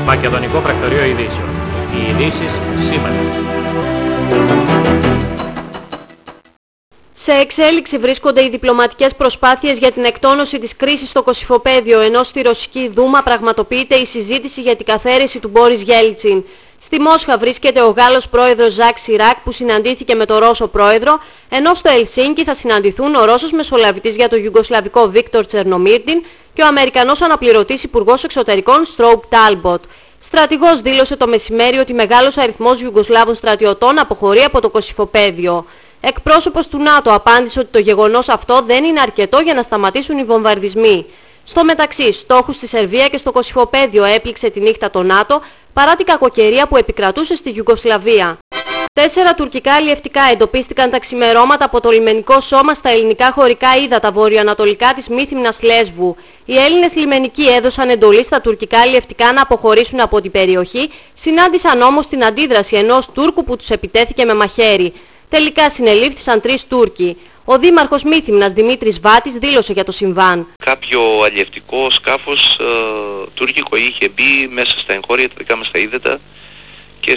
Μακεδονικό Πρακτορείο Ειδήσεων. Οι ειδήσεις σήμερα. Σε εξέλιξη βρίσκονται οι διπλωματικές προσπάθειες για την εκτόνωση της κρίσης στο Κωσυφοπαίδιο, ενώ στη Ρωσική Δούμα πραγματοποιείται η συζήτηση για την καθαίρεση του Μπόρις Γέλτσιν. Στη Μόσχα βρίσκεται ο Γάλλος πρόεδρος Ζακ Σιράκ που συναντήθηκε με τον Ρώσο πρόεδρο, ενώ στο Ελσίνκι θα συναντηθούν ο Ρώσος μεσολαβητής για το Ιουγκοσλαβικό Βίκτορ Τσερνομίρντιν και ο Αμερικανός αναπληρωτής υπουργός εξωτερικών Στρόουπ Τάλμποτ. Στρατηγός δήλωσε το μεσημέρι ότι μεγάλος αριθμός Ιουγκοσλάβων στρατιωτών αποχωρεί από το Κωσυφοπαίδιο. Εκπρόσωπος του ΝΑΤΟ απάντησε ότι το γεγονός αυτό δεν είναι αρκετό για να σταματήσουν οι βομβαρδισμοί. Στο μεταξύ, στόχους στη Σερβία και στο Κωσυφοπαίδιο έπληξε τη νύχτα το ΝΑΤΟ παρά την κακοκαιρία που επικρατούσε στη Ιουγκοσλαβία. 4 τουρκικά αλλιευτικά εντοπίστηκαν τα ξημερώματα από το λιμενικό σώμα στα ελληνικά χωρικά ύδατα βορειοανατολικά της Μύθυμνας Λέσβου. Οι Έλληνες λιμενικοί έδωσαν εντολή στα τουρκικά αλλιευτικά να αποχωρήσουν από την περιοχή, συνάντησαν όμως την αντίδραση ενός Τούρκου που τους επιτέθηκε με μαχαίρι. Τελικά συνελήφθησαν 3 Τούρκοι. Ο δήμαρχος Μύθυμνας Δημήτρης Βάτης δήλωσε για το συμβάν. Κάποιο αλλιευτικό σκάφος τουρκικό είχε μπει μέσα στα εγχώρια τα δικά μας τα ύδατα και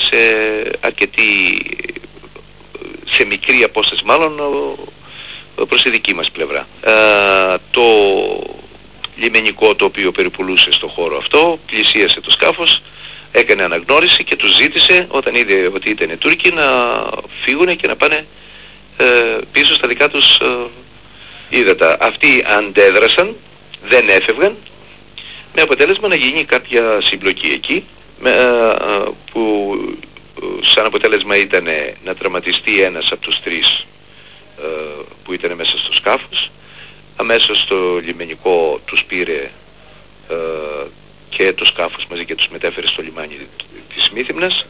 σε μικρή απόσταση μάλλον προς τη δική μας πλευρά. Το λιμενικό το οποίο περιπουλούσε στο χώρο αυτό πλησίασε το σκάφος, έκανε αναγνώριση και τους ζήτησε όταν είδε ότι ήταν Τούρκοι να φύγουν και να πάνε πίσω στα δικά τους ύδατα. Αυτοί αντέδρασαν, δεν έφευγαν, με αποτέλεσμα να γίνει κάποια συμπλοκή εκεί που σαν αποτέλεσμα ήταν να τραυματιστεί ένας από τους 3 που ήταν μέσα στο σκάφος. Αμέσως το λιμενικό τους πήρε και το σκάφος μαζί και τους μετέφερε στο λιμάνι της Μύθυμνας.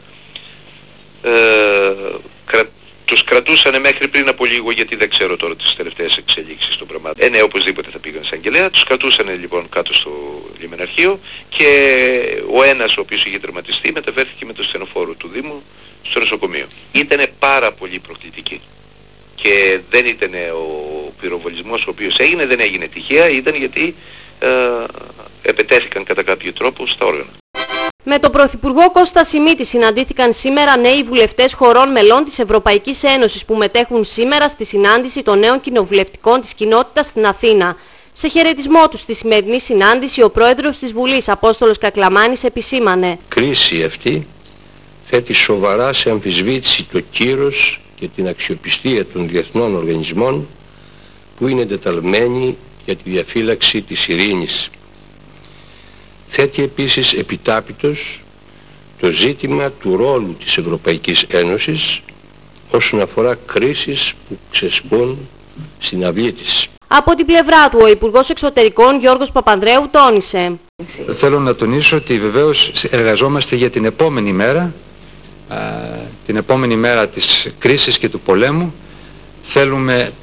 Τους κρατούσανε μέχρι πριν από λίγο, γιατί δεν ξέρω τώρα τις τελευταίες εξελίξεις των πραγμάτων. Ναι, οπωσδήποτε θα πήγαν σαν αγγελέα. Τους κρατούσανε λοιπόν κάτω στο λιμεναρχείο και ο ένας ο οποίος είχε τερματιστεί μεταφέρθηκε με το στενοφόρο του Δήμου στο νοσοκομείο. Ήτανε πάρα πολύ προκλητική και δεν ήταν ο πυροβολισμός ο οποίος έγινε, δεν έγινε τυχαία, ήταν γιατί επετέθηκαν κατά κάποιο τρόπο στα όργανα. Με τον Πρωθυπουργό Κώστα Σιμίτη συναντήθηκαν σήμερα νέοι βουλευτές χωρών μελών της Ευρωπαϊκής Ένωσης που μετέχουν σήμερα στη συνάντηση των νέων κοινοβουλευτικών της κοινότητας στην Αθήνα. Σε χαιρετισμό τους στη σημερινή συνάντηση, ο πρόεδρος της Βουλής, Απόστολος Κακλαμάνης, επισήμανε: κρίση αυτή θέτει σοβαρά σε αμφισβήτηση το κύρος και την αξιοπιστία των διεθνών οργανισμών που είναι εντεταλμένοι για τη διαφύλαξη της ειρήνης. Θέτει επίσης επιτάπητος το ζήτημα του ρόλου της Ευρωπαϊκής Ένωσης όσον αφορά κρίσεις που ξεσπούν στην αυλή της. Από την πλευρά του, ο Υπουργός Εξωτερικών Γιώργος Παπανδρέου τόνισε: θέλω να τονίσω ότι βεβαίως εργαζόμαστε για την επόμενη μέρα της κρίσης και του πολέμου. Θέλουμε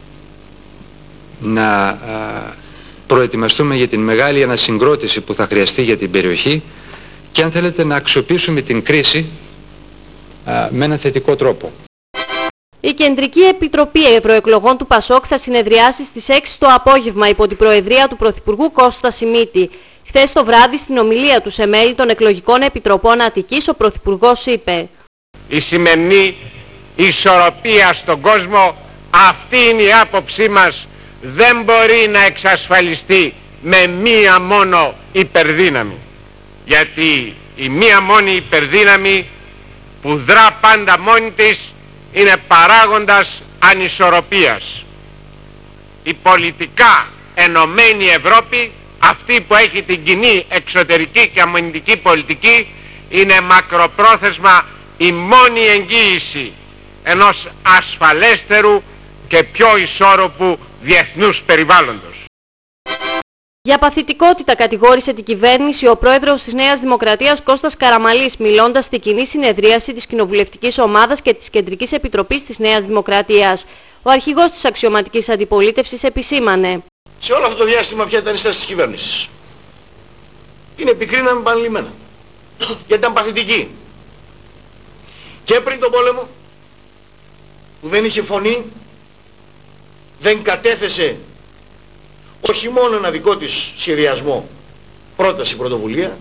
να προετοιμαστούμε για την μεγάλη ανασυγκρότηση που θα χρειαστεί για την περιοχή και αν θέλετε να αξιοποιήσουμε την κρίση με ένα θετικό τρόπο. Η Κεντρική Επιτροπή Ευρωεκλογών του ΠΑΣΟΚ θα συνεδριάσει στις 6 το απόγευμα υπό την προεδρία του Πρωθυπουργού Κώστα Σιμίτη. Χθες το βράδυ στην ομιλία του σε μέλη των εκλογικών επιτροπών Αττικής ο Πρωθυπουργός είπε: η σημερινή ισορροπία στον κόσμο, αυτή είναι η άποψή μας, δεν μπορεί να εξασφαλιστεί με μία μόνο υπερδύναμη. Γιατί η μία μόνη υπερδύναμη που δρά πάντα μόνη της είναι παράγοντας ανισορροπίας. Η πολιτικά ενωμένη Ευρώπη, αυτή που έχει την κοινή εξωτερική και αμυντική πολιτική, είναι μακροπρόθεσμα η μόνη εγγύηση ενός ασφαλέστερου και πιο ισόρροπου διεθνούς περιβάλλοντος. Για παθητικότητα κατηγόρησε την κυβέρνηση ο πρόεδρος της Νέας Δημοκρατίας Κώστας Καραμαλής, μιλώντας στη κοινή συνεδρίαση της Κοινοβουλευτικής Ομάδας και της Κεντρικής Επιτροπής της Νέας Δημοκρατίας. Ο αρχηγός της αξιωματικής αντιπολίτευσης επισήμανε: σε όλο αυτό το διάστημα ποια ήταν η στάση της κυβέρνησης? Είναι επικρίναμε επανειλημμένα, γιατί ήταν παθητική. Και πριν τον πόλεμο, που δεν είχε φωνή, δεν κατέθεσε όχι μόνο ένα δικό της σχεδιασμό, πρόταση, πρωτοβουλία,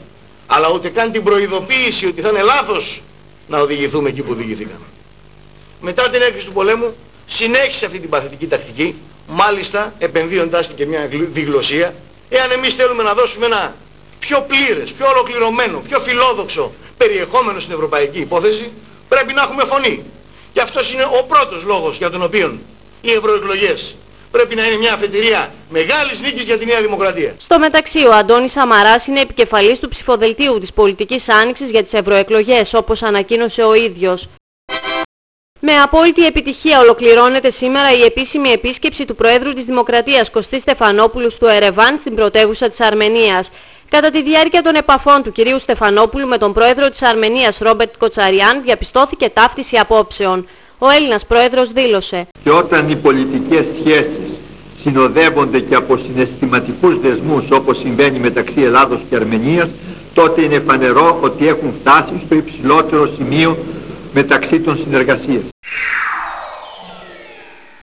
αλλά ούτε καν την προειδοποίηση ότι θα είναι λάθος να οδηγηθούμε εκεί που οδηγηθήκαμε. Μετά την έκρηξη του πολέμου συνέχισε αυτή την παθητική τακτική, μάλιστα επενδύοντας και μια διγλωσία. Εάν εμείς θέλουμε να δώσουμε ένα πιο πλήρες, πιο ολοκληρωμένο, πιο φιλόδοξο περιεχόμενο στην ευρωπαϊκή υπόθεση, πρέπει να έχουμε φωνή. Και αυτός είναι ο πρώτος λόγος για τον οποίο οι ευρωεκλογές πρέπει να είναι μια αφετηρία μεγάλης νίκης για τη Νέα Δημοκρατία. Στο μεταξύ, ο Αντώνης Σαμαράς είναι επικεφαλής του ψηφοδελτίου της πολιτικής άνοιξης για τις ευρωεκλογές, όπως ανακοίνωσε ο ίδιος. Με απόλυτη επιτυχία ολοκληρώνεται σήμερα η επίσημη επίσκεψη του Προέδρου της Δημοκρατίας Κωστή Στεφανόπουλου στο Ερεβάν, στην πρωτεύουσα της Αρμενίας. Κατά τη διάρκεια των επαφών του κυρίου Στεφανόπουλου με τον Πρόεδρο της Αρμενίας Ρόμπερτ Κοτσαριάν διαπιστώθηκε ταύτιση απόψεων. Ο Έλληνας Πρόεδρος δήλωσε: «Και όταν οι πολιτικές σχέσεις συνοδεύονται και από συναισθηματικούς δεσμούς, όπως συμβαίνει μεταξύ Ελλάδος και Αρμενίας, τότε είναι φανερό ότι έχουν φτάσει στο υψηλότερο σημείο μεταξύ των συνεργασίας».